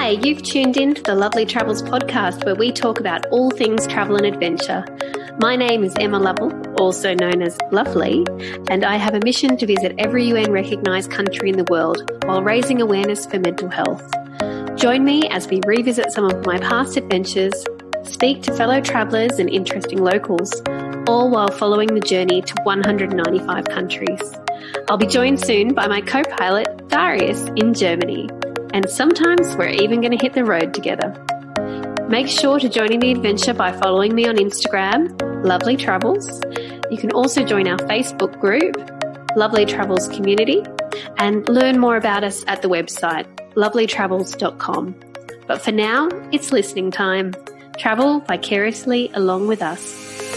Hi, you've tuned in to the Lovely Travels podcast where we talk about all things travel and adventure. My name is Emma Lovell, also known as Lovely, and I have a mission to visit every UN recognised country in the world while raising awareness for mental health. Join me as we revisit some of my past adventures, speak to fellow travellers and interesting locals, all while following the journey to 195 countries. I'll be joined soon by my co-pilot, Darius, in Germany. And sometimes we're even going to hit the road together. Make sure to join in the adventure by following me on Instagram, Lovely Travels. You can also join our Facebook group, Lovely Travels Community, and learn more about us at the website, lovelytravels.com. But for now, it's listening time. Travel vicariously along with us.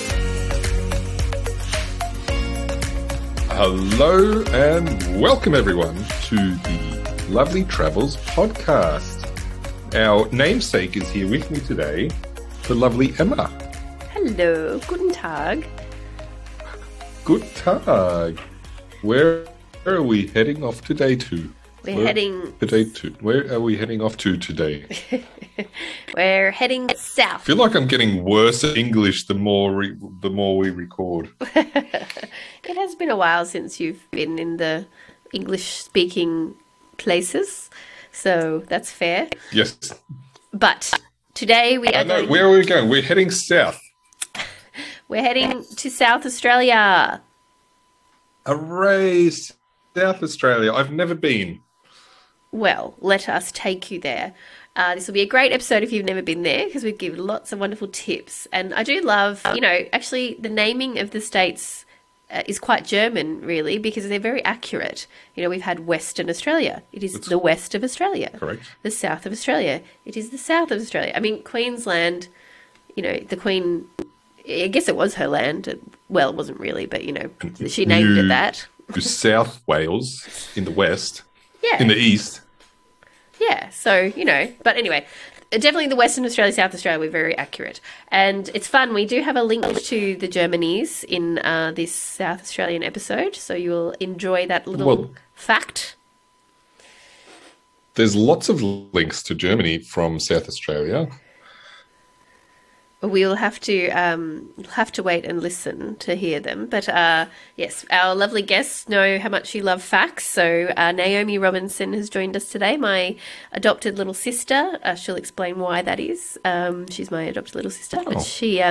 Hello and welcome everyone to the Lovely Travels podcast. Our namesake is here with me today, the lovely Emma. Hello, guten Tag. Good Tag. Where are we heading off today to? Where are we heading off to today? We're heading south. I feel like I'm getting worse at English the more we record. It has been a while since you've been in the English-speaking places, so that's fair. Yes. But today we are going... Where are we going? We're heading south. We're heading to South Australia. Hooray, South Australia. I've never been. Well, let us take you there. This will be a great episode if you've never been there because we give lots of wonderful tips. And I do love, actually the naming of the states is quite German, really, because they're very accurate. We've had Western Australia. It's the west of Australia. Correct. The south of Australia. It is the south of Australia. I mean, Queensland, the Queen, I guess it was her land. Well, it wasn't really, but, she named it that. South Wales in the west. Yeah. In the east. Yeah, so, but anyway, definitely the Western Australia, South Australia, we're very accurate. And it's fun. We do have a link to the Germanies in this South Australian episode, so you'll enjoy that little fact. There's lots of links to Germany from South Australia. We'll have to wait and listen to hear them. But yes, our lovely guests know how much you love facts. So Naomi Robinson has joined us today, my adopted little sister. She'll explain why that is. She's my adopted little sister. Oh. But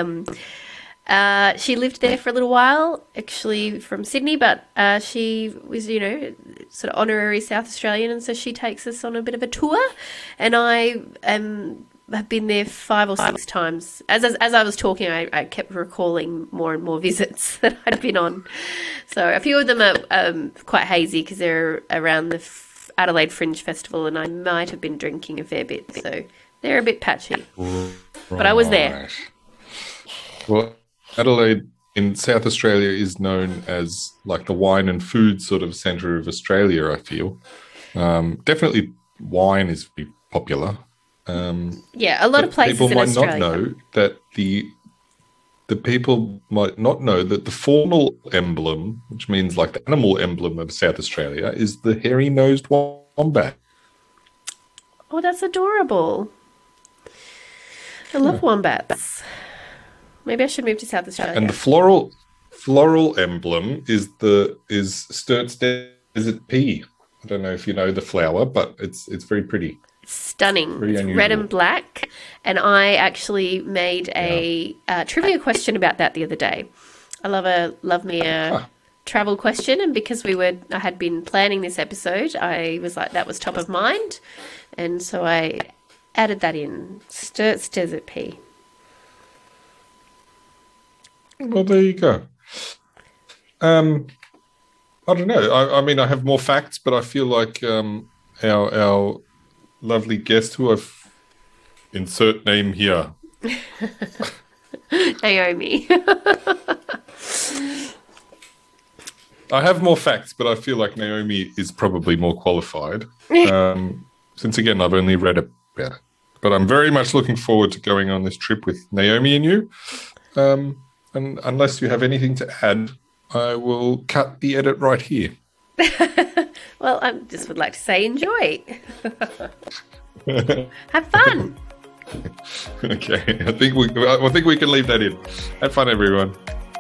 she lived there for a little while, actually from Sydney, but she was, sort of honorary South Australian, and so she takes us on a bit of a tour. And I have been there 5 or 6 times. As I was talking, I kept recalling more and more visits that I'd been on. So a few of them are quite hazy because they're around the Adelaide Fringe Festival, and I might have been drinking a fair bit. So they're a bit patchy. Right. But I was there. Well, Adelaide in South Australia is known as like the wine and food sort of centre of Australia, I feel. Definitely wine is pretty popular. A lot of places people in might Australia. not know that the people might not know that the faunal emblem, which means like the animal emblem of South Australia, is the hairy-nosed wombat. Oh, that's adorable. I love wombats. Maybe I should move to South Australia. And the floral emblem is Sturt's Desert Pea. I don't know if you know the flower, but it's very pretty. Stunning. It's red and black. And I actually made a trivia question about that the other day. I love me a travel question, and because I had been planning this episode, I was like, that was top of mind, and so I added that in. Sturt's Desert Pea. Well, there you go. I don't know. I mean, I have more facts, but I feel like our lovely guest, who I've insert name here. Naomi. I have more facts, but I feel like Naomi is probably more qualified. Since, again, I've only read about it. But I'm very much looking forward to going on this trip with Naomi and you. And unless you have anything to add, I will cut the edit right here. Well, I just would like to say enjoy. Have fun. Okay, I think we can leave that in. Have fun, everyone.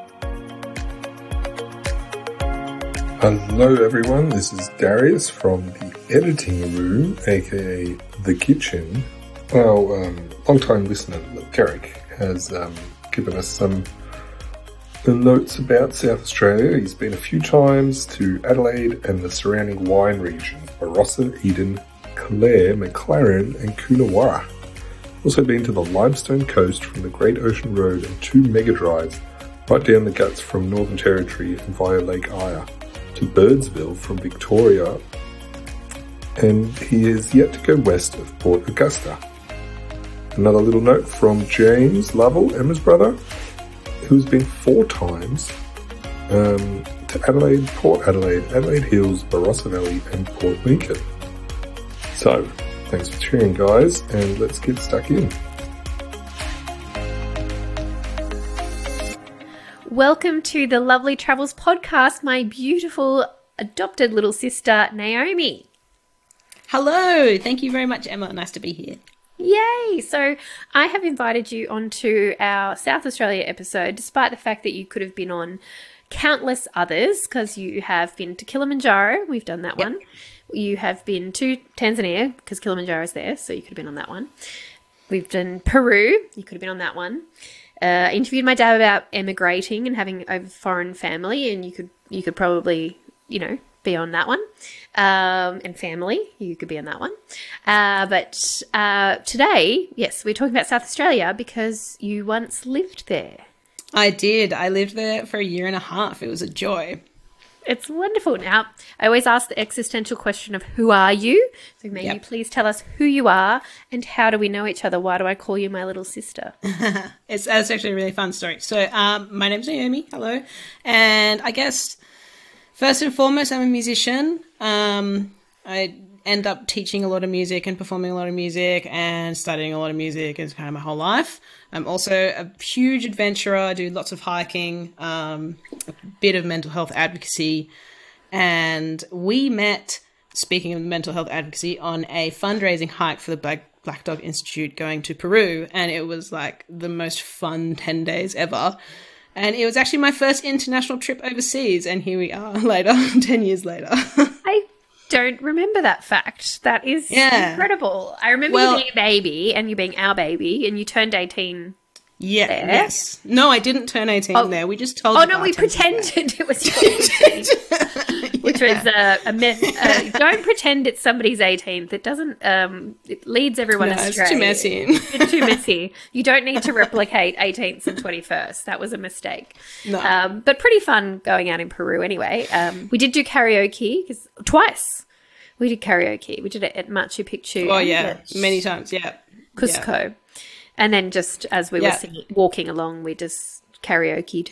Hello, everyone. This is Darius from the editing room, aka the kitchen. Our long-time listener, Derek, has given us some notes about South Australia. He's been a few times to Adelaide and the surrounding wine region, Barossa, Eden, Clare, McLaren and Coonawarra. Also been to the Limestone Coast from the Great Ocean Road and 2 mega drives right down the guts from Northern Territory and via Lake Eyre to Birdsville from Victoria, and he is yet to go west of Port Augusta. Another little note from James Lovell, Emma's brother, who's been 4 times to Adelaide, Port Adelaide, Adelaide Hills, Barossa Valley and Port Lincoln. So, thanks for tuning, guys, and let's get stuck in. Welcome to the Lovely Travels podcast, my beautiful adopted little sister, Naomi. Hello. Thank you very much, Emma. Nice to be here. Yay! So I have invited you onto our South Australia episode, despite the fact that you could have been on countless others, because you have been to Kilimanjaro. We've done that one. You have been to Tanzania, because Kilimanjaro is there, so you could have been on that one. We've done Peru. You could have been on that one. Interviewed my dad about emigrating and having a foreign family, and you could probably, be on that one. And family, you could be on that one. But today, yes, we're talking about South Australia because you once lived there. I did. I lived there for 1.5 years. It was a joy. It's wonderful. Now, I always ask the existential question of who are you? So may you please tell us who you are and how do we know each other? Why do I call you my little sister? It's actually a really fun story. So my name's Naomi. Hello. And I guess first and foremost, I'm a musician. I end up teaching a lot of music and performing a lot of music and studying a lot of music as kind of my whole life. I'm also a huge adventurer. I do lots of hiking, a bit of mental health advocacy. And we met, speaking of mental health advocacy, on a fundraising hike for the Black Dog Institute going to Peru. And it was like the most fun 10 days ever. And it was actually my first international trip overseas. And here we are later, 10 years later. I don't remember that fact. That is incredible. I remember you being a baby and you being our baby, and you turned 18. Yeah. There. Yes. No, I didn't turn 18 there. We just told. Oh no, we pretended it was your 18th, which was a myth. Don't pretend it's somebody's 18th. It doesn't. It leads everyone astray. It's too messy. It's too messy. You don't need to replicate 18th and 21st. That was a mistake. No. But pretty fun going out in Peru anyway. We did do karaoke twice. We did karaoke. We did it at Machu Picchu. Oh yeah, many times. Yeah. Cusco. Yeah. And then just as we were walking along, we just karaoke'd.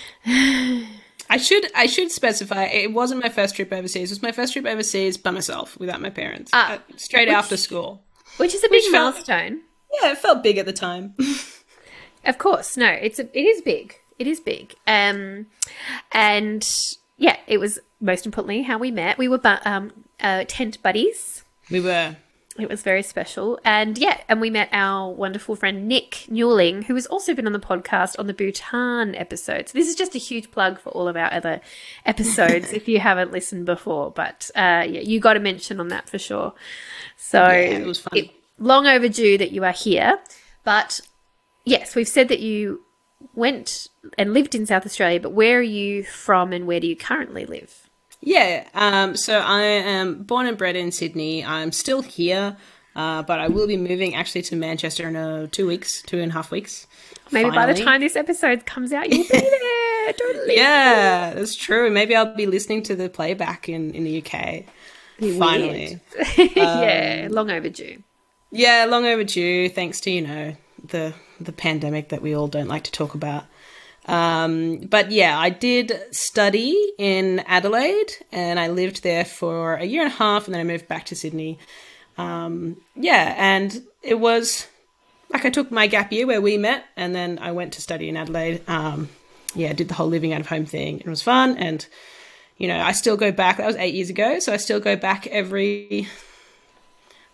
I should specify, it wasn't my first trip overseas. It was my first trip overseas by myself, without my parents, straight after school. Which is a big milestone. It felt big at the time. Of course. No, it is big. It is big. And yeah, it was most importantly how we met. We were tent buddies. We were. It was very special. And we met our wonderful friend Nick Newling, who has also been on the podcast on the Bhutan episode. So this is just a huge plug for all of our other episodes if you haven't listened before. But you got a mention on that for sure. So it was fun. Long overdue that you are here. But yes, we've said that you went and lived in South Australia, but where are you from and where do you currently live? Yeah, so I am born and bred in Sydney. I'm still here, but I will be moving actually to Manchester in 2.5 weeks. Maybe by the time this episode comes out, you'll be there. Totally. Yeah, that's true. Maybe I'll be listening to the playback in the UK. Finally. Yeah, long overdue. Yeah, long overdue, thanks to, the pandemic that we all don't like to talk about. But yeah, I did study in Adelaide and I lived there for 1.5 years and then I moved back to Sydney. And it was like I took my gap year where we met and then I went to study in Adelaide. Did the whole living out of home thing. It was fun. And, I still go back. That was 8 years ago. So I still go back every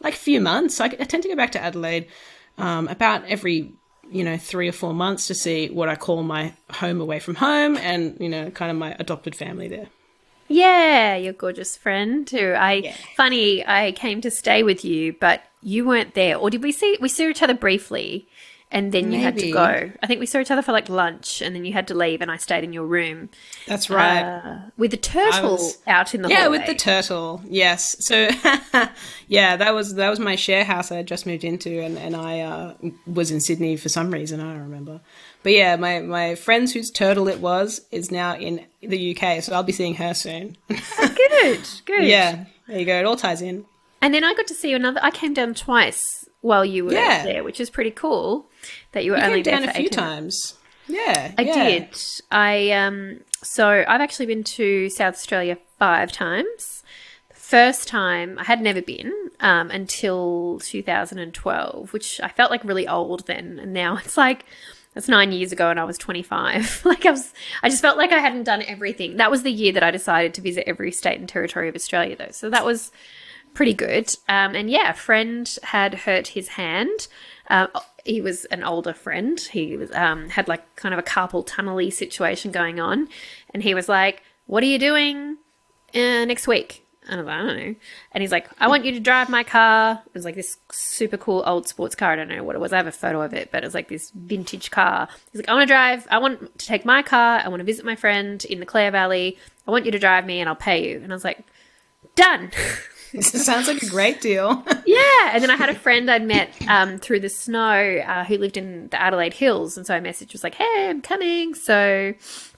like a few months. I tend to go back to Adelaide about every 3 or 4 months to see what I call my home away from home, and kind of my adopted family there. Yeah, your gorgeous friend who funny, I came to stay with you, but you weren't there. Or did we saw each other briefly and then you had to go? I think we saw each other for like lunch and then you had to leave and I stayed in your room. That's right. With the turtle out in the hallway. Yeah, with the turtle, yes. So, yeah, that was my share house I had just moved into, and I was in Sydney for some reason, I don't remember. But yeah, my friends whose turtle it was is now in the UK, so I'll be seeing her soon. Oh, good. Yeah, there you go. It all ties in. And then I got to see you I came down twice while you were there, which is pretty cool that you were only there down for a few 18 times. Yeah, I did. So I've actually been to South Australia 5 times. The first time I had never been until 2012, which I felt like really old then, and now it's like that's 9 years ago, and I was 25. I just felt like I hadn't done everything. That was the year that I decided to visit every state and territory of Australia, though. So that was pretty good. And yeah, a friend had hurt his hand. He was an older friend. He was had like kind of a carpal tunnel-y situation going on, and he was like, "What are you doing next week?" And I was like, "I don't know." And he's like, "I want you to drive my car." It was like this super cool old sports car. I don't know what it was. I have a photo of it, but it was like this vintage car. He's like, I want to take my car. I want to visit my friend in the Clare Valley. I want you to drive me and I'll pay you. And I was like, done. This sounds like a great deal. Yeah. And then I had a friend I'd met through the snow who lived in the Adelaide Hills. And so I messaged, was like, "Hey, I'm coming." So,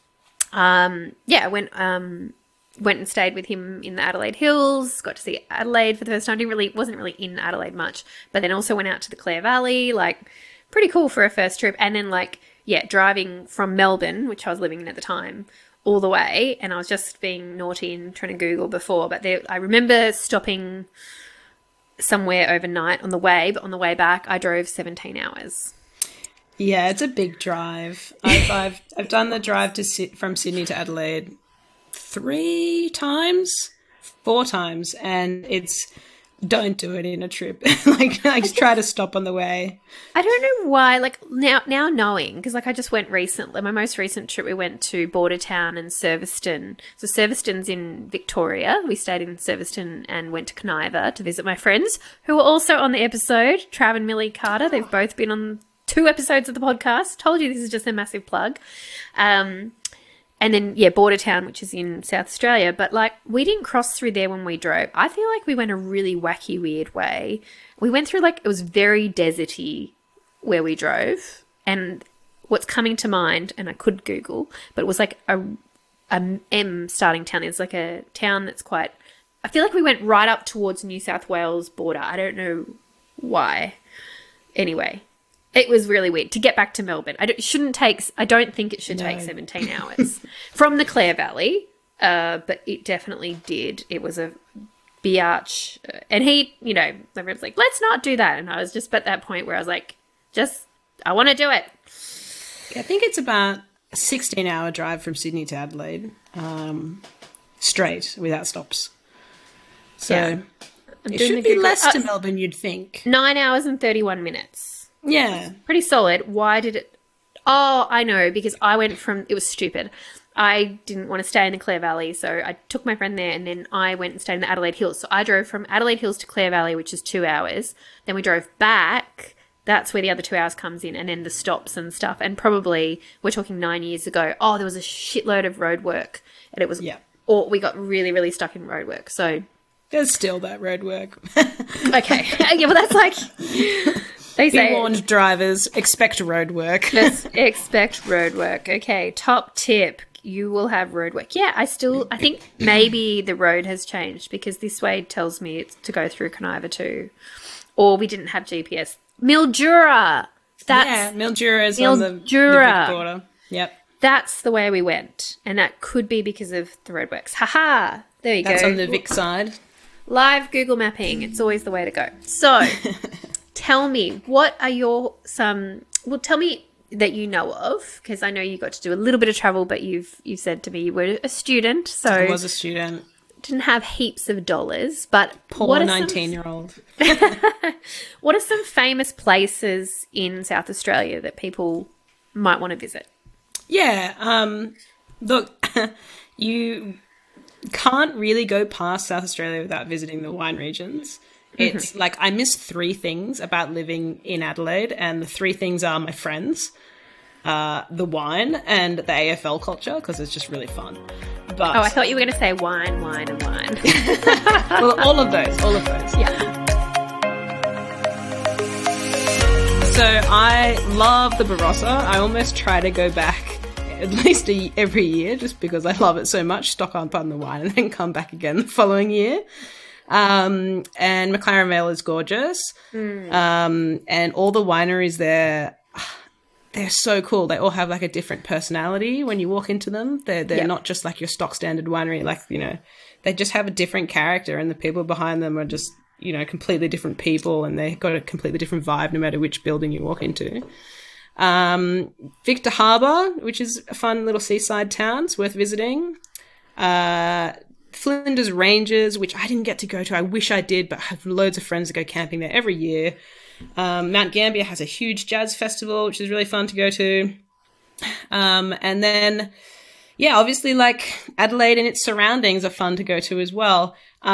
I went and stayed with him in the Adelaide Hills, got to see Adelaide for the first time. Wasn't really in Adelaide much, but then also went out to the Clare Valley, like pretty cool for a first trip. And then driving from Melbourne, which I was living in at the time, all the way. And I was just being naughty and trying to Google before, but I remember stopping somewhere overnight on the way, but on the way back, I drove 17 hours. Yeah, it's a big drive. I've done the drive from Sydney to Adelaide 4 times, and don't do it in a trip. I just try to stop on the way. I don't know why, now knowing, because I just went recently, my most recent trip, we went to Bordertown and Surveston. So Surveston's in Victoria. We stayed in Surveston and went to Coniva to visit my friends who were also on the episode, Trav and Millie Carter. They've both been on 2 episodes of the podcast. Told you this is just a massive plug. And then, Bordertown, which is in South Australia. But, we didn't cross through there when we drove. I feel like we went a really wacky, weird way. We went through, it was very deserty where we drove. And what's coming to mind, and I could Google, but it was like a M starting town. It's like a town that's quite... I feel like we went right up towards New South Wales border. I don't know why. Anyway... It was really weird to get back to Melbourne. I don't think it should take 17 hours from the Clare Valley, but it definitely did. It was a biatch. And he, my friend was like, "Let's not do that." And I was just at that point where I was like, I want to do it. I think it's about a 16-hour drive from Sydney to Adelaide, straight, without stops. So it should be less to Melbourne, you'd think. 9 hours and 31 minutes. Yeah. Pretty solid. Why did it... Oh, I know, because I went from... It was stupid. I didn't want to stay in the Clare Valley, so I took my friend there, and then I went and stayed in the Adelaide Hills. So I drove from Adelaide Hills to Clare Valley, which is 2 hours. Then we drove back. That's where the other 2 hours comes in, and then the stops and stuff. And probably, we're talking 9 years ago, there was a shitload of road work. And it was... Yeah. Or we got really, really stuck in road work, so... There's still that road work. Okay. Yeah, well, that's like... They say, be warned, drivers, expect road work. Just expect road work. Okay, top tip. You will have road work. Yeah, I think maybe the road has changed because this way tells me it's to go through Coniva too. Or we didn't have GPS. Mildura. Mildura is on the Vic border. Yep. That's the way we went. And that could be because of the roadworks. Haha. There you go. That's on the Vic side. Live Google mapping. It's always the way to go. So... Tell me, what are tell me that you know of, because I know you got to do a little bit of travel, but you've said to me you were a student. So I was a student. didn't have heaps of dollars, but Poor 19-year-old. What are some famous places in South Australia that people might want to visit? Yeah. Look, you can't really go past South Australia without visiting the wine regions. It's like I miss three things about living in Adelaide, and the three things are my friends, the wine, and the AFL culture, because it's just really fun. But I thought you were going to say wine, and wine. well, all of those. Yeah. So I love the Barossa. I almost try to go back at least every year just because I love it so much, stock up on the wine and then come back again the following year. And McLaren Vale is gorgeous. And all the wineries there, they're so cool. They all have like a different personality when you walk into them. They're not just like your stock standard winery. Like, you know, they just have a different character, and the people behind them are just, you know, completely different people, and they've got a completely different vibe no matter which building you walk into. Victor Harbour, which is a fun little seaside town, it's worth visiting. Flinders Ranges, which I didn't get to go to. I wish I did, but I have loads of friends that go camping there every year. Mount Gambier has a huge jazz festival, which is really fun to go to. And then, yeah, obviously, like Adelaide and its surroundings are fun to go to as well.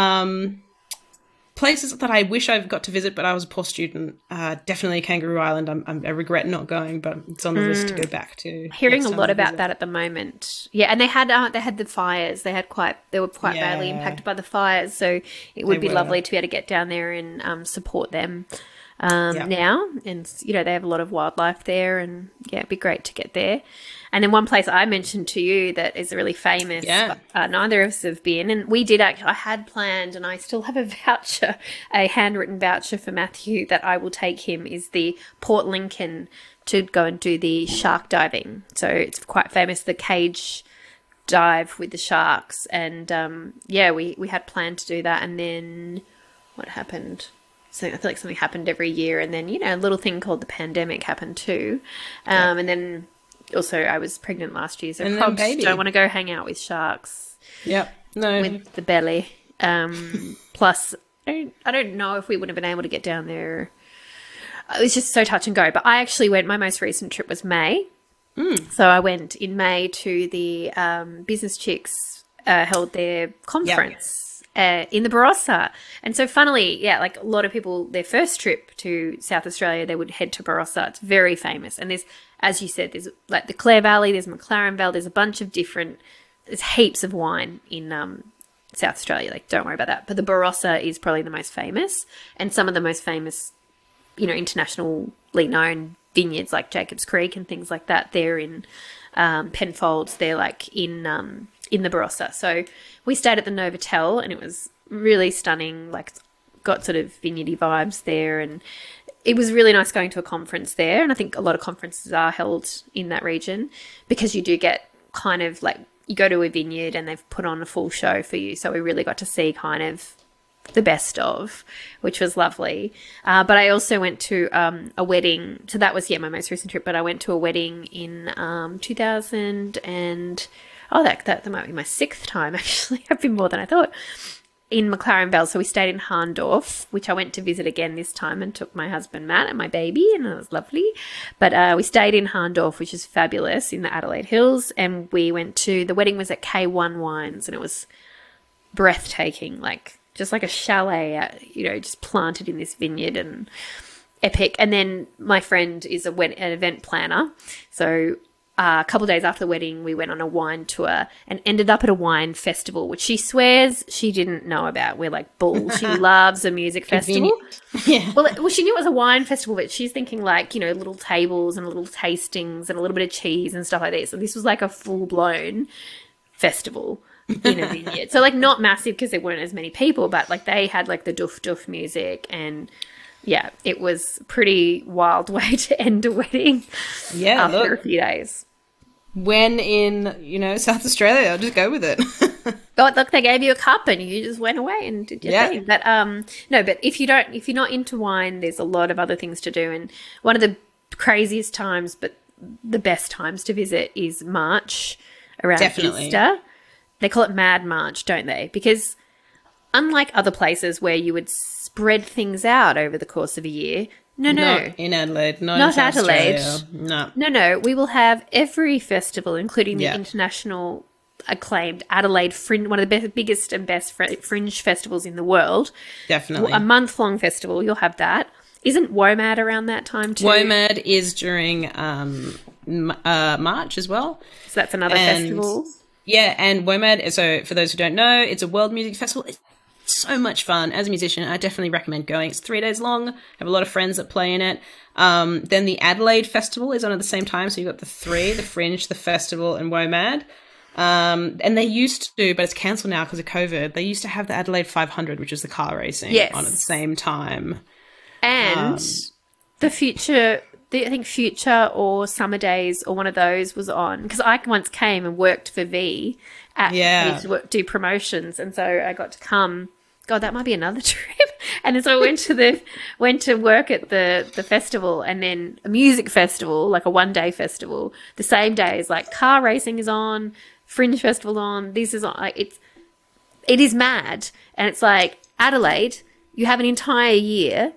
Places that I wish I've got to visit, but I was a poor student. Definitely Kangaroo Island. I regret not going, but it's on the list to go back to. Hearing a lot about that at the moment. Yeah, and they had the fires. They were quite badly impacted by the fires, so it would be lovely to be able to get down there and support them now. And you know, they have a lot of wildlife there, and yeah, it'd be great to get there. And then one place I mentioned to you that is really famous, but neither of us have been. And we did actually, I had planned, and I still have a voucher, a handwritten voucher for Matthew that I will take him, is the Port Lincoln to go and do the shark diving. So it's quite famous, the cage dive with the sharks. And we had planned to do that. And then what happened? So I feel like something happened every year. And then, you know, a little thing called the pandemic happened too. And then also I was pregnant last year, so and frogs don't want to go hang out with sharks. Yep. No. With the belly. Plus, I don't know if we would have been able to get down there. It was just so touch and go. But I actually went, my most recent trip was May. So I went in May to the Business Chicks held their conference in the Barossa. And so funnily, like a lot of people, their first trip to South Australia, they would head to Barossa. It's very famous. And there's, as you said, there's like the Clare Valley, there's McLaren Vale, there's a bunch of different, there's heaps of wine in South Australia. Like, don't worry about that. But the Barossa is probably the most famous, and some of the most famous, you know, internationally known vineyards like Jacobs Creek and things like that. They're in Penfolds. They're like in the Barossa. So we stayed at the Novotel, and it was really stunning. Like, got sort of vineyardy vibes there, and it was really nice going to a conference there. And I think a lot of conferences are held in that region because you do get kind of like, you go to a vineyard and they've put on a full show for you. So we really got to see kind of the best of, which was lovely. But I also went to a wedding. So that was, my most recent trip. But I went to a wedding in 2000 and, that might be my 6th time actually. I've been more than I thought. In McLaren Vale. So we stayed in Harndorf, which I went to visit again this time and took my husband Matt and my baby, and it was lovely. But we stayed in Harndorf, which is fabulous, in the Adelaide Hills, and we went to, the wedding was at K1 Wines, and it was breathtaking, like just like a chalet, just planted in this vineyard, and epic. And then my friend is an event planner, so a couple of days after the wedding, we went on a wine tour and ended up at a wine festival, which she swears she didn't know about. We're like, bull. She loves a music festival. Yeah. Well, she knew it was a wine festival, but she's thinking like, little tables and little tastings and a little bit of cheese and stuff like this. And this was like a full-blown festival in a vineyard. So like not massive because there weren't as many people, but like they had like the doof music, and yeah, it was a pretty wild way to end a wedding after a few days. When in, South Australia, I'll just go with it. Look, they gave you a cup and you just went away and did your thing. But no, but if you're not into wine, there's a lot of other things to do. And one of the craziest times, but the best times to visit is March around Easter. They call it Mad March, don't they? Because unlike other places where you would spread things out over the course of a year, no. Not in Adelaide. Not in South Adelaide. Australia. No. No. We will have every festival, including the Yeah. international acclaimed Adelaide Fringe, one of the biggest and best fringe festivals in the world. Definitely. A month-long festival, you'll have that. Isn't WOMAD around that time too? WOMAD is during March as well. So that's another festival. Yeah, and WOMAD, so for those who don't know, it's a world music festival. It's so much fun. As a musician, I definitely recommend going. It's 3 days long. I have a lot of friends that play in it. Then the Adelaide Festival is on at the same time. So you've got the three, the Fringe, the Festival, and WOMAD. And they used to, but it's cancelled now because of COVID, they used to have the Adelaide 500, which is the car racing, on at the same time. And the Future... I think Future or Summer Days or one of those was on, because I once came and worked for V we used to do promotions, and so I got to come. God, that might be another trip. And then so I went to work at the festival, and then a music festival, like a 1-day festival, the same day as like car racing is on, Fringe Festival on, this is on. Like it is mad, and it's like Adelaide, you have an entire year.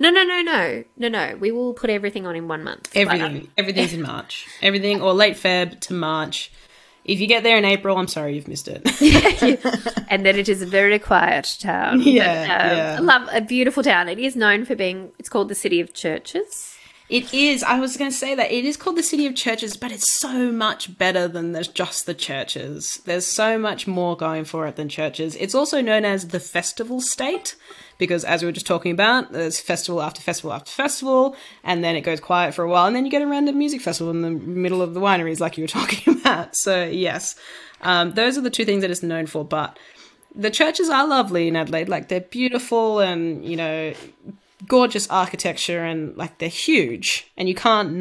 No. We will put everything on in 1 month. Everything's in March. Everything, or late Feb to March. If you get there in April, I'm sorry, you've missed it. And then it is a very quiet town. Yeah. I love a beautiful town. It is known for being, it's called the City of Churches. It is. I was going to say that. It is called the City of Churches, but it's so much better than just the churches. There's so much more going for it than churches. It's also known as the Festival State, because as we were just talking about, there's festival after festival after festival, and then it goes quiet for a while, and then you get a random music festival in the middle of the wineries like you were talking about. So, yes, those are the two things that it's known for, but the churches are lovely in Adelaide. Like, they're beautiful and, you know, gorgeous architecture, and like they're huge, and you can't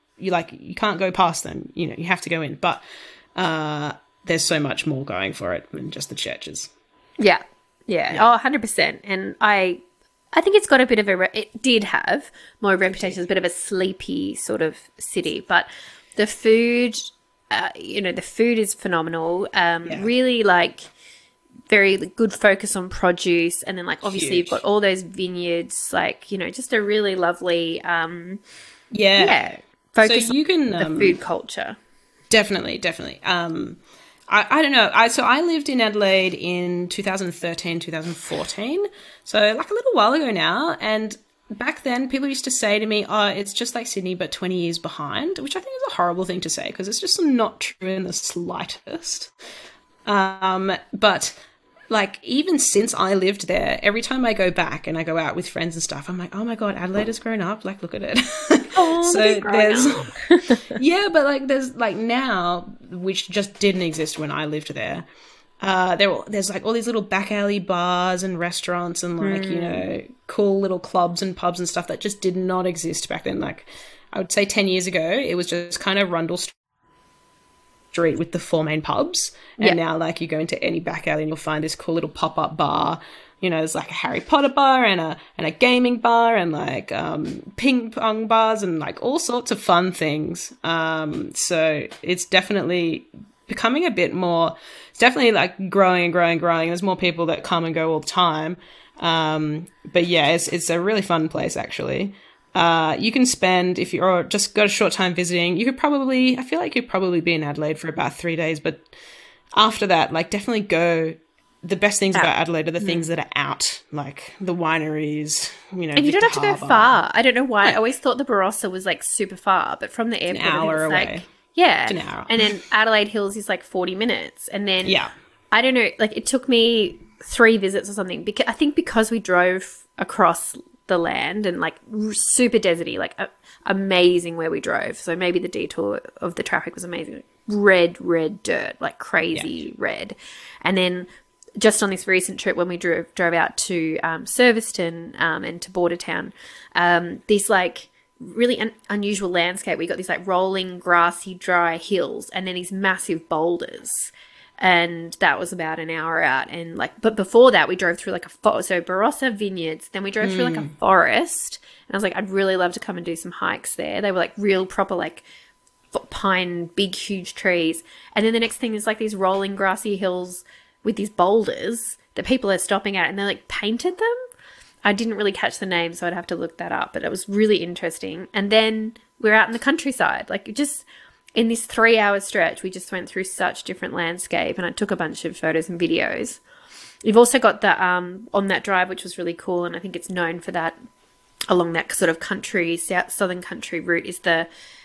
go past them. You know, you have to go in. But there's so much more going for it than just the churches. Yeah. Oh, 100%. And I think it's got a bit of it did have more reputation as a bit of a sleepy sort of city, but the food, the food is phenomenal. Really like very good focus on produce, and then like obviously you've got all those vineyards, like, you know, just a really lovely focus so you can, on the food culture. Definitely. I don't know. So I lived in Adelaide in 2013, 2014. So like a little while ago now. And back then people used to say to me, oh, it's just like Sydney, but 20 years behind, which I think is a horrible thing to say because it's just not true in the slightest. But like, even since I lived there, every time I go back and I go out with friends and stuff, I'm like, oh my God, Adelaide has grown up. Like, look at it. Oh, so but like, there's like now, which just didn't exist when I lived there. There's like all these little back alley bars and restaurants and like, you know, cool little clubs and pubs and stuff that just did not exist back then. Like, I would say 10 years ago, it was just kind of Rundle Street with the 4 main pubs, and now like you go into any back alley and you'll find this cool little pop-up bar. You know, there's like a Harry Potter bar and a gaming bar and like ping pong bars and like all sorts of fun things. So it's definitely becoming a bit more. It's definitely like growing and growing and growing. There's more people that come and go all the time. But yeah, it's a really fun place actually. You can spend, if you're just got a short time visiting, I feel like you could probably be in Adelaide for about 3 days, but after that, like, definitely go. The best things about Adelaide are the things that are out, like the wineries, you know. And you don't have to go Harbour. far. I don't know why. I always thought the Barossa was like super far, but from the airport, An hour it's away. Like, yeah. It's an hour. And then Adelaide Hills is like 40 minutes. And then, Yeah. I don't know, like it took me 3 visits or something. I think because we drove across the land and like super deserty, like amazing where we drove. So maybe the detour of the traffic was amazing. Red dirt, like crazy red. And then just on this recent trip when we drove out to Serviceton and to Bordertown, this like really unusual landscape. We got these like rolling grassy dry hills and then these massive boulders. And that was about an hour out. And like, but before that, we drove through like so Barossa Vineyards. Then we drove through like a forest. And I was like, I'd really love to come and do some hikes there. They were like real proper, like pine, big, huge trees. And then the next thing is like these rolling grassy hills with these boulders that people are stopping at, and they like painted them. I didn't really catch the name, so I'd have to look that up, but it was really interesting. And then we're out in the countryside, like just in this 3-hour stretch, we just went through such different landscape, and I took a bunch of photos and videos. You've also got the on that drive, which was really cool, and I think it's known for that along that sort of country, southern country route, is the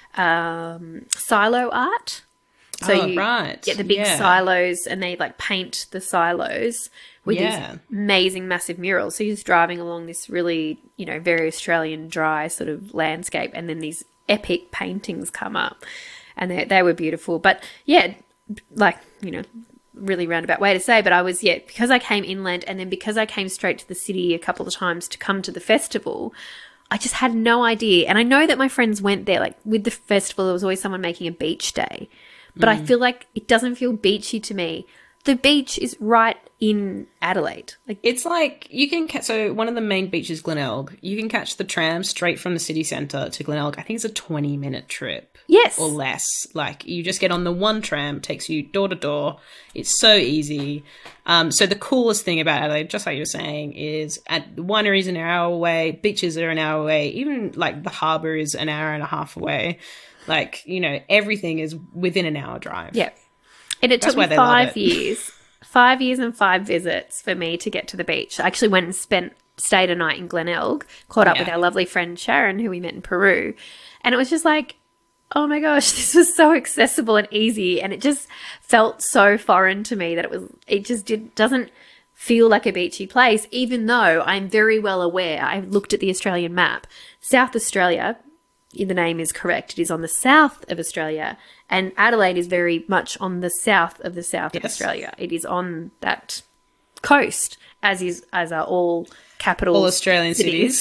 silo art. So you get the big silos, and they like paint the silos with these amazing massive murals. So you're just driving along this really, you know, very Australian dry sort of landscape, and then these epic paintings come up, and they were beautiful. But yeah, like, you know, really roundabout way to say, but I was, because I came inland, and then because I came straight to the city a couple of times to come to the festival, I just had no idea. And I know that my friends went there, like with the festival, there was always someone making a beach day, but I feel like it doesn't feel beachy to me. The beach is right in Adelaide. Like, it's like you can so one of the main beaches, Glenelg, you can catch the tram straight from the city centre to Glenelg. I think it's a 20-minute trip. Yes. Or less. Like, you just get on the one tram, takes you door to door. It's so easy. So the coolest thing about Adelaide, just like you were saying, is at the wineries an hour away, beaches are an hour away, even like the harbour is an hour and a half away. Like, you know, everything is within an hour drive. Yeah. And it took me 5 years. 5 years and 5 visits for me to get to the beach. I actually went and stayed a night in Glenelg, caught up with our lovely friend Sharon, who we met in Peru. And it was just like, oh my gosh, this was so accessible and easy. And it just felt so foreign to me that doesn't feel like a beachy place, even though I'm very well aware. I've looked at the Australian map. South Australia, the name is correct. It is on the south of Australia, and Adelaide is very much on the south of the south of Australia. It is on that coast, as are all capitals, all Australian cities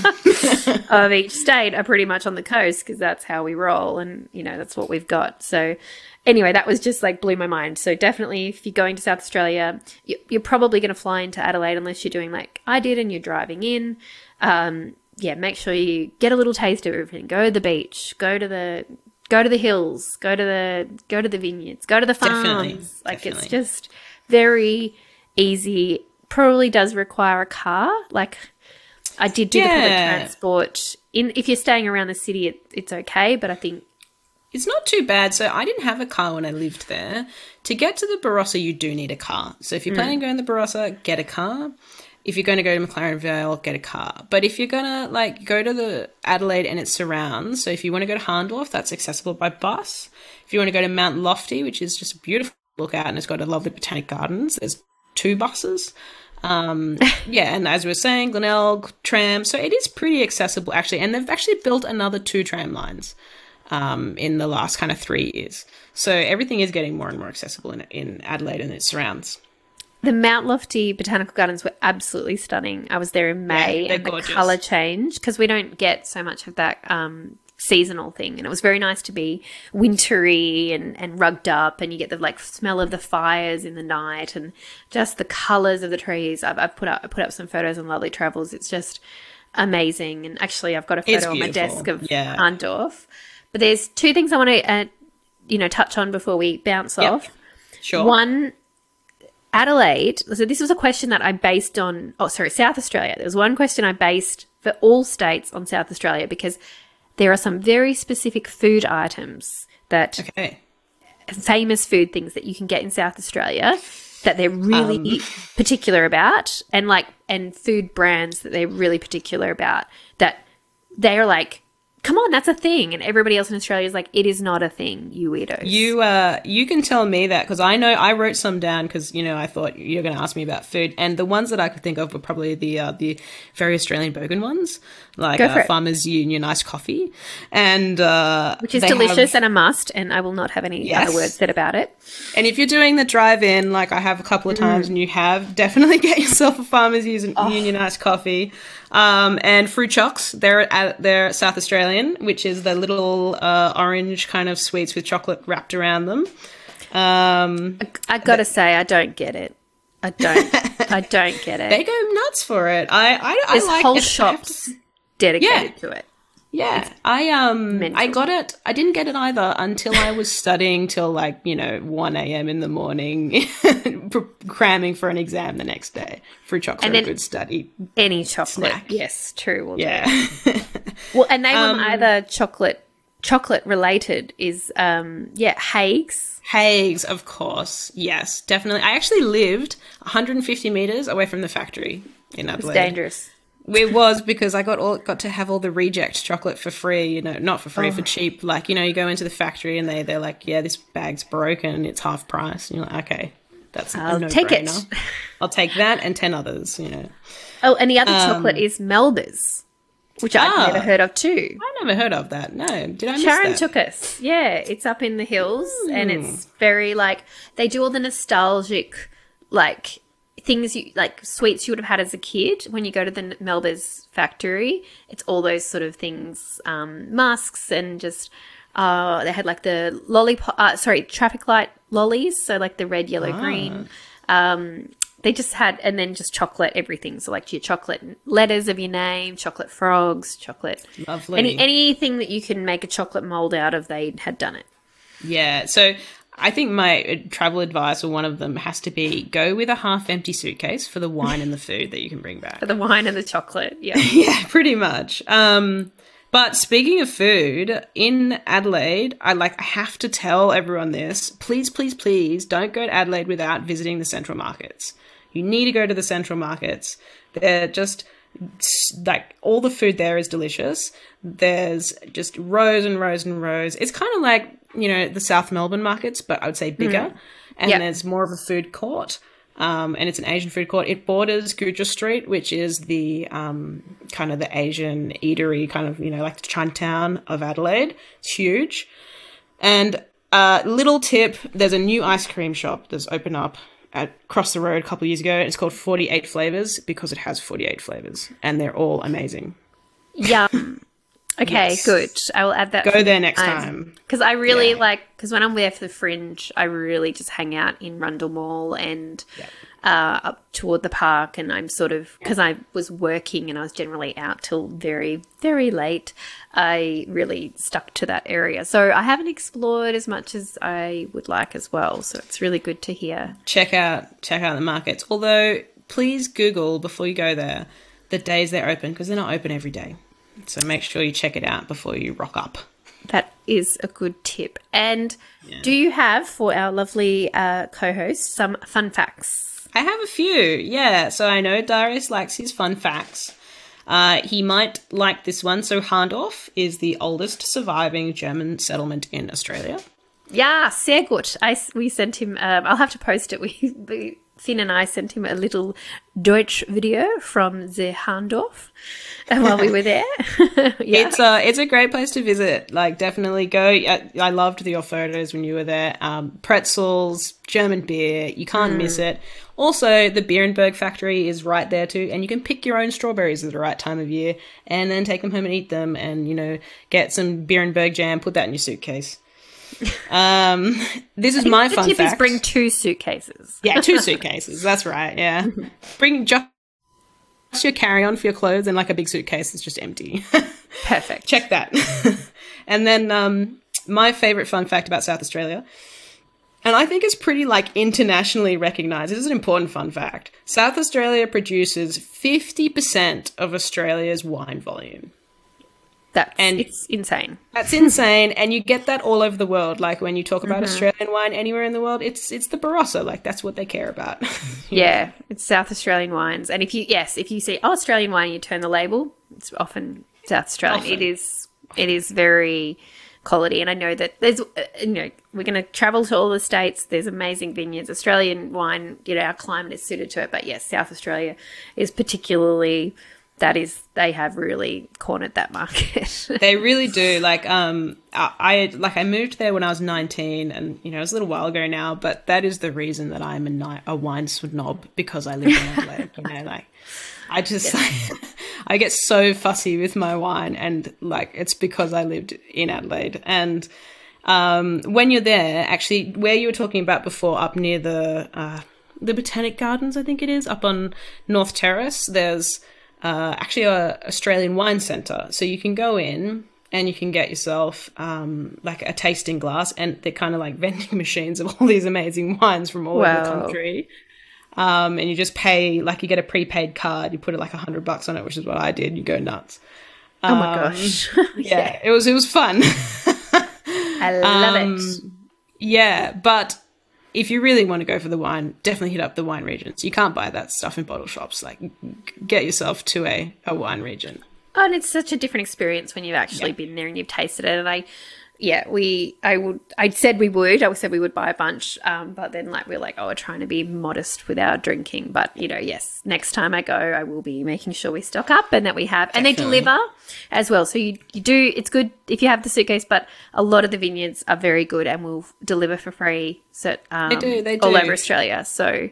of each state are pretty much on the coast, because that's how we roll, and you know, that's what we've got. So anyway, that was just like blew my mind. So definitely, if you're going to South Australia, you're probably going to fly into Adelaide unless you're doing like I did and you're driving in. Make sure you get a little taste of everything. Go to the beach, go to the hills, go to the vineyards, go to the farms. Definitely. It's just very easy. Probably does require a car. Like, I did do the public transport. If you're staying around the city, it's okay, but I think it's not too bad. So I didn't have a car when I lived there. To get to the Barossa, you do need a car. So if you're planning on going to the Barossa, get a car. If you're going to go to McLaren Vale, get a car. But if you're going to like go to the Adelaide and its surrounds, so if you want to go to Harndorf, that's accessible by bus. If you want to go to Mount Lofty, which is just a beautiful lookout and it's got a lovely botanic gardens, there's 2 buses. And as we were saying, Glenelg, tram. So it is pretty accessible, actually. And they've actually built another 2 tram lines in the last kind of 3 years. So everything is getting more and more accessible in Adelaide and its surrounds. The Mount Lofty Botanical Gardens were absolutely stunning. I was there in May, and the colour change, because we don't get so much of that seasonal thing. And it was very nice to be wintry and rugged up, and you get the like smell of the fires in the night, and just the colours of the trees. I've put up some photos on Lovely Travels. It's just amazing. And actually, I've got a photo on my desk of Harndorf. But there's 2 things I want to touch on before we bounce off. Sure. One, Adelaide, so this was a question that I based on, South Australia. There was one question I based for all states on South Australia, because there are some very specific food items famous food things that you can get in South Australia that they're really particular about, and food brands that they're really particular about, that they're like, come on, that's a thing. And everybody else in Australia is like, it is not a thing, you weirdos. You can tell me that, because I know I wrote some down, because, I thought you were going to ask me about food. And the ones that I could think of were probably the very Australian bogan ones, like Farmers Union iced coffee. And which is delicious and a must, and I will not have any other words said about it. And if you're doing the drive-in, like I have a couple of times, and you have, definitely get yourself a Farmers Union iced coffee. And fruit chocks, they're South Australian, which is the little orange kind of sweets with chocolate wrapped around them. I gotta say, I don't get it. I don't get it. They go nuts for it. I There's like whole it. shops dedicated to it. Yeah, I got it. I didn't get it either until I was studying till 1 a.m. in the morning, cramming for an exam the next day. Fruit chocolate, a good study. Any chocolate, snack. yes, true. Yeah. Well, and they were either chocolate related. Is Haigh's. Haigh's, of course. Yes, definitely. I actually lived 150 meters away from the factory in Adelaide. It's dangerous. It was because I got to have all the reject chocolate for free, not for free, for cheap. Like, you go into the factory and they're like, yeah, this bag's broken, it's half price. And you're like, okay, that's I'll a no-brainer. take it. I'll take that and 10 others, Oh, and the other chocolate is Melba's, which I've never heard of too. I never heard of that. No, did I miss Sharon that? took us. Yeah, it's up in the hills and it's very they do all the nostalgic things sweets you would have had as a kid when you go to the Melba's factory. It's all those sort of things, masks and just they had the lollipop, traffic light lollies, so the red, yellow, green. They just had, and then just chocolate everything. So your chocolate letters of your name, chocolate frogs, chocolate. Lovely. Anything that you can make a chocolate mold out of, they had done it. Yeah. So I think my travel advice, or one of them, has to be go with a half-empty suitcase for the wine and the food that you can bring back. For the wine and the chocolate, yeah. Yeah, pretty much. But speaking of food, in Adelaide, I have to tell everyone this. Please, please, please don't go to Adelaide without visiting the Central Markets. You need to go to the Central Markets. They're just all the food there is delicious. There's just rows and rows and rows. It's kind of like, the South Melbourne markets, but I would say bigger. And there's more of a food court. And it's an Asian food court. It borders Guja Street, which is the kind of the Asian eatery, kind of, like the Chinatown of Adelaide. It's huge. And little tip, there's a new ice cream shop that's opened up across the road a couple of years ago. It's called 48 Flavors because it has 48 flavors, and they're all amazing. Yum. Okay, Yes. good. I will add that. Go there next time. Because I really because when I'm there for the Fringe, I really just hang out in Rundle Mall and up toward the park. And I'm because I was working and I was generally out till very, very late, I really stuck to that area. So I haven't explored as much as I would like as well. So it's really good to hear. Check out the markets. Although, please Google before you go there the days they're open, because they're not open every day. So make sure you check it out before you rock up. That is a good tip. And do you have, for our lovely co-host, some fun facts? I have a few, yeah. So I know Darius likes his fun facts. He might like this one. So Harndorf is the oldest surviving German settlement in Australia. Yeah, sehr gut. We sent him, I'll have to post it. Finn and I sent him a little Deutsch video from the Harndorf while we were there. Yeah. It's a great place to visit. Definitely go. I loved your photos when you were there. Pretzels, German beer, you can't miss it. Also, the Beerenberg factory is right there too, and you can pick your own strawberries at the right time of year and then take them home and eat them and, get some Beerenberg jam, put that in your suitcase. This is my fun fact. The tip is bring 2 suitcases. Yeah, 2 suitcases. That's right. Yeah, bring just your carry-on for your clothes and a big suitcase that's just empty. Perfect. Check that. And then my favorite fun fact about South Australia, and I think it's pretty internationally recognized. This is an important fun fact. South Australia produces 50% of Australia's wine volume. It's insane. That's insane, and you get that all over the world. When you talk about Australian wine anywhere in the world, it's the Barossa. That's what they care about. Yeah, it's South Australian wines. And if you see Australian wine, you turn the label, it's often South Australian. It is very quality. And I know that there's, we're going to travel to all the states. There's amazing vineyards. Australian wine, our climate is suited to it. But yes, South Australia is particularly. They have really cornered that market. They really do. I moved there when I was 19, and it was a little while ago now. But that is the reason that I'm a wine snob, because I live in Adelaide. I just I get so fussy with my wine, and it's because I lived in Adelaide. And when you're there, actually, where you were talking about before, up near the Botanic Gardens, I think it is, up on North Terrace, there's actually a Australian wine centre. So you can go in and you can get yourself like a tasting glass, and they're kind of like vending machines of all these amazing wines from all over the country. And you just pay, like you get a prepaid card, you put it like $100 on it, which is what I did. You go nuts. Oh my gosh. Yeah, it was fun. I love it. Yeah, but if you really want to go for the wine, definitely hit up the wine regions. You can't buy that stuff in bottle shops. Like, get yourself to a wine region. Oh, and it's such a different experience when you've actually been there and you've tasted it. And I said we would buy a bunch, but then we're like, we're trying to be modest with our drinking. But, yes, next time I go, I will be making sure we stock up and that we have. And they deliver as well. So you do, it's good if you have the suitcase, but a lot of the vineyards are very good and will deliver for free they do. All over Australia. So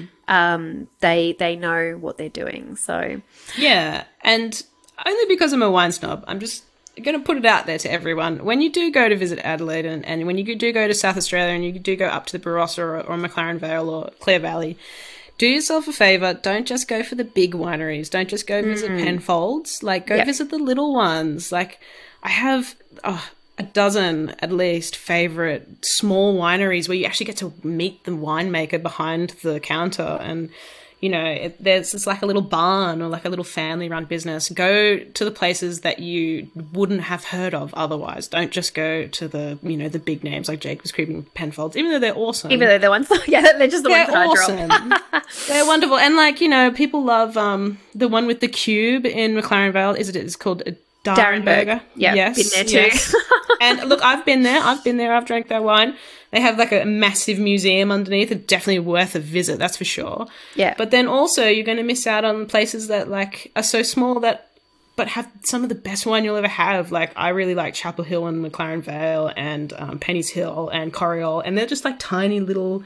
they know what they're doing. So yeah, and only because I'm a wine snob, I'm just going to put it out there to everyone. When you do go to visit Adelaide and when you do go to South Australia and you do go up to the Barossa or McLaren Vale or Clare Valley, do yourself a favour. Don't just go for the big wineries. Don't just go visit Penfolds. Go visit the little ones. I have a dozen at least favourite small wineries where you actually get to meet the winemaker behind the counter, and there's just like a little barn or like a little family-run business. Go to the places that you wouldn't have heard of otherwise. Don't just go to the, the big names like Jacob's Creek and Penfolds, even though they're awesome. Even though they're ones, they're just the ones that awesome. I drop. They're wonderful. And people love the one with the cube in McLaren Vale. It's called Darrenberger. Yeah, yes, been there too. Yes. And look, I've been there. I've drank their wine. They have like a massive museum underneath. It's definitely worth a visit, that's for sure. Yeah. But then also you're going to miss out on places that are so small but have some of the best wine you'll ever have. I really like Chapel Hill and McLaren Vale and Penny's Hill and Corriol, and they're just tiny little,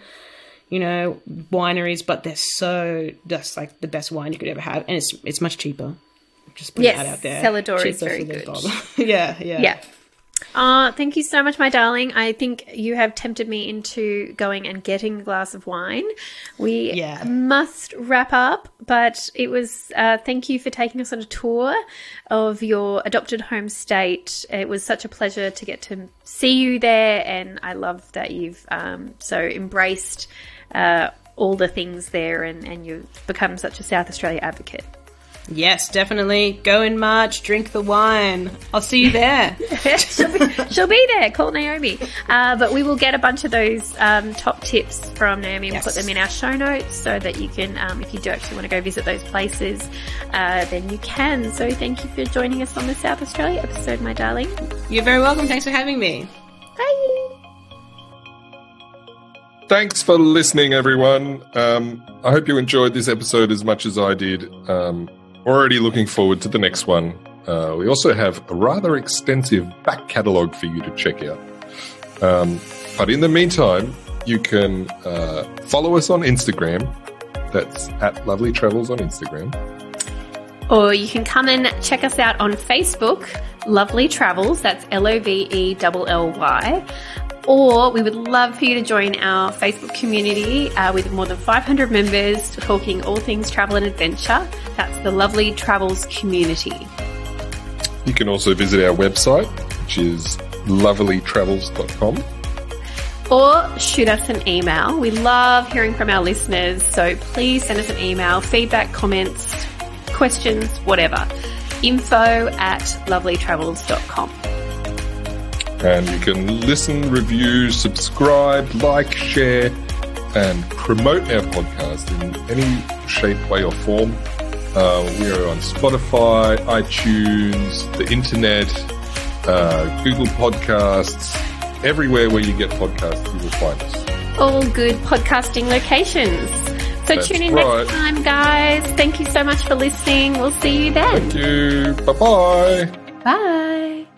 wineries, but they're so just the best wine you could ever have, and it's much cheaper. Just putting that out there. Cellador is very good. Yeah. Thank you so much, my darling. I think you have tempted me into going and getting a glass of wine. We must wrap up, but it was thank you for taking us on a tour of your adopted home state. It was such a pleasure to get to see you there, and I love that you've so embraced all the things there, and you've become such a South Australia advocate. Yes, definitely. Go in March, drink the wine. I'll see you there. She'll be there. Call Naomi. But we will get a bunch of those top tips from Naomi and put them in our show notes so that you can, if you do actually want to go visit those places, then you can. So thank you for joining us on the South Australia episode, my darling. You're very welcome. Thanks for having me. Bye. Thanks for listening, everyone. I hope you enjoyed this episode as much as I did. Already looking forward to the next one. We also have a rather extensive back catalogue for you to check out. But in the meantime, you can follow us on Instagram. That's at Lovely Travels on Instagram. Or you can come and check us out on Facebook, Lovely Travels. That's LOVELLY. Or we would love for you to join our Facebook community with more than 500 members talking all things travel and adventure. That's the Lovely Travels community. You can also visit our website, which is lovelytravels.com. Or shoot us an email. We love hearing from our listeners, so please send us an email, feedback, comments, questions, whatever. info@lovelytravels.com. And you can listen, review, subscribe, like, share, and promote our podcast in any shape, way, or form. We are on Spotify, iTunes, the internet, Google Podcasts, everywhere where you get podcasts, you will find us. All good podcasting locations. So tune in next time, guys. Thank you so much for listening. We'll see you then. Thank you. Bye-bye. Bye.